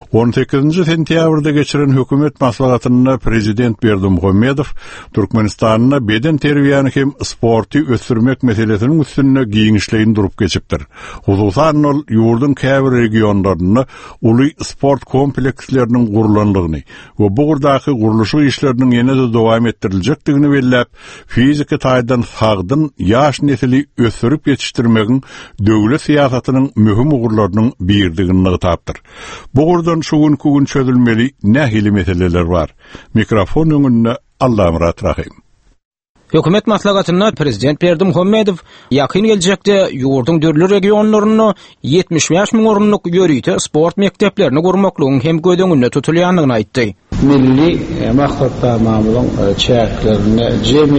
18 sentyabrda geçiren hökümet maslahatyna Prezident Berdimuhammedow Türkmenistanyna beden terbiýany hem sporty ösürmek meselesiniň üstünde giňişleýin durup geçipdir. Hususan ol ýurdun käbir regionlaryna uly sport kompleksleriniň gurulanlygyny we bu gurdaky guruluşy işleriniň ýene-de dowam etdirilejekdigini belläp, fiziki taýdan sagdyn ýaş nesili ösürip ýetişdirmegiň döwlet siýasatynyň möhüm ugurlarynyň birdigini ýytapdyr. Bu gurdan şugun kugun çözülmeli nähili meseleler var. Mikrofon öňünde Allah Murat Rahim. Hökümet maslahatyna Prezident Berdimuhammedow ýakyn geljekde ýurdun dörli regionlaryny 75 000 orunlyk ýörüýte sport mekteplerini gurmaklygyň hem gödöňünde tutulýanlygyny aýtdy. Milli maksat tamamlygyň çäklerini jemi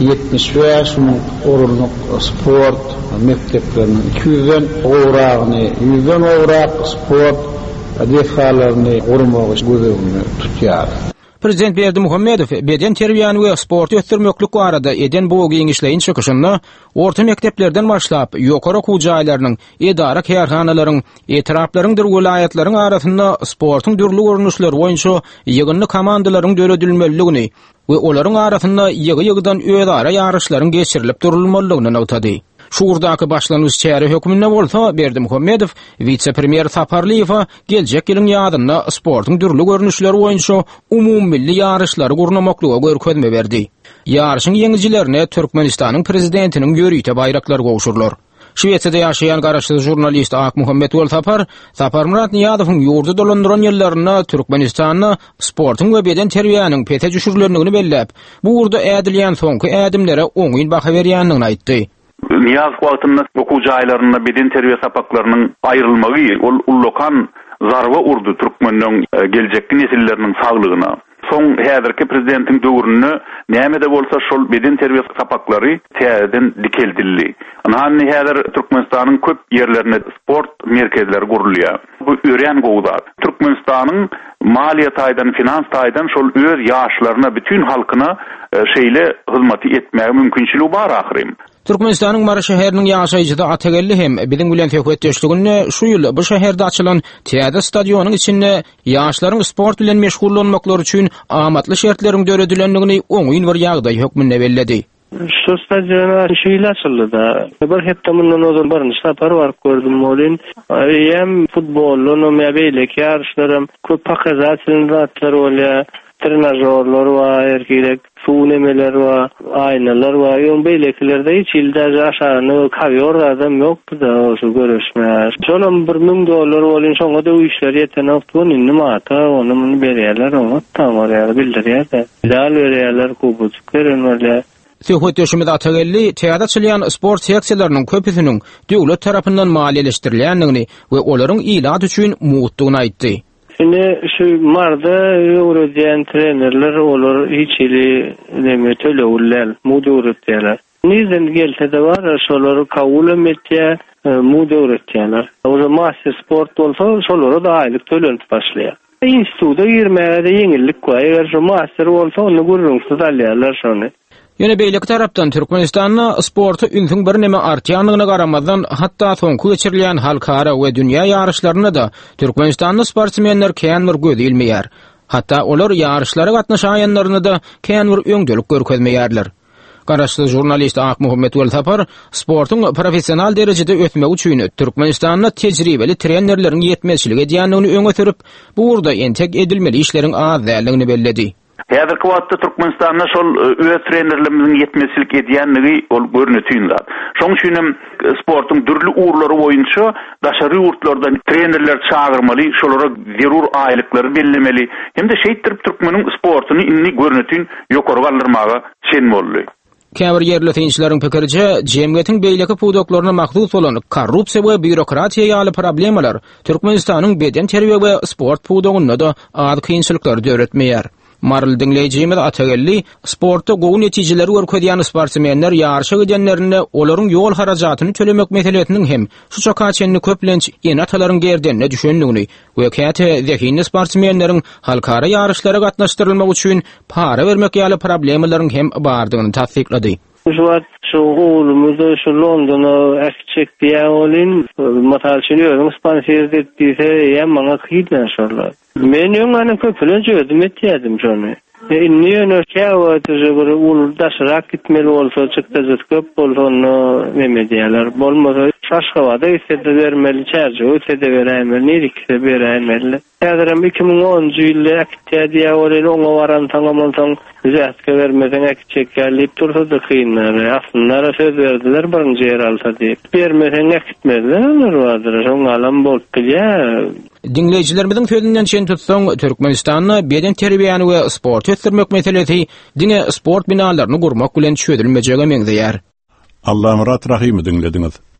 75 000 orunlyk sport mekteplerini 200 owragyny 100 owrak sport defalaryny gurmak gödöňünde tutýar. Prezident Berdimuhammedow beden terbiýany we sport ösürmeklik barada eden bu giňişleýin çykyşyny orta mekteplerden başlap ýokary okuw jaýlarynyň, edara kärhanalaryň, etraplaryň welaýatlaryň arasynda sportyň dürli görnüşleri boýunça ýygynly komandalaryň döredilmeligini we olaryň arasynda ýygy-ýygydan ödara ýaryşlaryň geçirilip durulmalygyny ýatydy. Şurdaky başlanýyş çäre hökümine bolsa Berdimuhammedow vice-premier Saparliýewa geljek ýylyň ýadyna sportyň dürli görnüşleri boýunça umummilli ýaryşlary gurnamaklyga görkezme berdi. Ýaryşyň ýeňijilerine Türkmenistanyň prezidentiniň ýörüýte bayraklary gowşurlar. Şweýçede ýaşaýan garaşly jurnalist Ak Muhammed Sapar Murat Niýadowyň ýurdu dolandyran ýyllaryna Türkmenistanyň sportyň we beden terbiýanyň pete düşürlendigini belläp, bu urda ädilýän soňky ädimlere oňyn baha berýändigini aýtdy. Niyaz wagtynda okuw jaýlaryna beden terbiýe sapaklarynyň aýrylmagy ol ullokan zarba urdu türkmeniň geljekki nesilleriniň saglygyna. Soň häzirki prezidentiň döwründe näme-de bolsa şol beden terbiýe sapaklary täzeden dikeldildi. Anany häzir Türkmenistanyň köp ýerlerinde sport merkezleri gurulýar. Bu ören gowda. Türkmenistanyň maliýe taýdan, finans taýdan şol öz ýaşlaryna, bütün halkyna şeýle hyzmaty etmäge mümkinçiligi bar ahyrym. Türkmenistanyň Mara şäheriniň ýaşaýjyda Atagelli hem biziň bilen töhbetdeşliginde şu ýyl bu şäherde açylan teatr stadionyň içinde ýaşlaryň sport bilen meşgullanmaklary üçin amatly şertleriň döredilendigini oňyn bir ýagdaý hökmünde belledi. Şu stadiona şeýle açyldy da. Bir hepde mundan ozan barynç sapar baryp gördüm bolyn. Hem futbolluny meýlelik ýarşlarym köp pakazatlar bolýar. Trenajörler var, erkek sunemeler var, aynalar var. Yon beylekilerde hiç ilde aşağını kaviyor adam yoktu da şu görüşmez. Şonun $1,000 olun şonga da o işler yeten aftun inni mata onun beriyerler onu tam oraya bildiriyor da. İdeal beriyerler kubucuk verin öyle. Töhbet döşümede Atagelli teatrçylyan sport seksiýalarynyň köpüsiniň döwlet tarapyndan maliýeleşdirilýändigini we olaryň ilat üçin muwutdygyny aýtdy. Şimdi şu marda öğretiyen trenerler olur hiç ili demetele ullal mudu öğretiyorlar. Nizen gelse de var şoları kabul etmeye mudu öğretiyorlar. O zaman master sport olsa şoları da aylık tölenip başlıyor. İnstitüde girmeye de yenilik var. Eğer şu master olsa onu gururumsuz alıyorlar şunu. Ýöne beýleki tarapdan Türkmenistanyň sporty ünsüň bir neme artýanlygyna garamazdan hatda soňky geçirilýän halkara we dünýä ýaryşlaryna da Türkmenistanyň sportsmenler känmir göz ilmeýär. Hatda olar ýaryşlara gatnaşanlaryny da känmir öňdelik görkezmeýärler. Garaşly jurnalist Ak Muhammed Sapar sportyň professional derejede ötmek üçin Türkmenistanyň tejribeli trenerleriň ýetmezçiligi edýändigini öňe sürüp, bu urda entek edilmeli işleriň az däligini belledi. Häzirki wagtda Türkmenistanda şol öz trenerlerimiň ýetmezçilik edýänligi ol görnütýär. Şoň üçin sportyň dürli uğurlary boýunça daşary ýurtlardan trenerler çağırmaly, şolara zerur aýlyklary bellemeli. Hem-de şeýtdirip türkmeniň sportyny inni görnütyn ýokary galdyrmaga çen boldy. Käbir ýerli teňçileriň pikirçe, jemgyýetiň beýleki pudoklaryna mahdus bolan korrupsiýa we bürokratiýa ýaly problemalar Türkmenistanyň beden terbiýe we sport pudogyna da az kynçylyklar döretmeýär. Marl dinleýijimiz Atagelli sportda gowy netijeleri görkezýän sportsmenler ýarşa gidenlerine olaryň ýol harajatyny tölemek meselesiniň hem şu çakaçenli köplenç enatalaryň gerdenine düşendigini we käte zehini sportsmenleriň halkara ýarşlara gatnaşdyrylmak üçin para bermek ýaly problemalaryň hem bardygyny tasdiklady. Şu oğlumuz şu London'a ekçek diye olin matalçını özüm sponsor ettiyse hem bana kıyıdan şarlar. Men yönganın köpülen çözdüm etyedim şonu. Niye nöşkavatıcı bir uldaşırak gitmeli olsa çıktı köp bolsa onu memediyalar. Bolmasa şaşkavada istedi vermeli çerçe, istedi veremeli, nirikse veremeli. Eğerim 2010 yılı ektiya diye olin ona varan tangamantan zätke vermeden ekçek gelip dursa da kıyınlar. Aslında söz verdiler birinci yer alsa deyip. Vermeden ekitmediler onlar vardır. Son alan bolttu ya. Dinleyicilerimizin sözünden şen tutsaň Türkmenistan'na beden terbiýany we sport ötürmek meselesi diňe sport binalaryny gurmak bilen çözülmejegi meňzeýär. Allah Murat Rahimi dinlediňiz.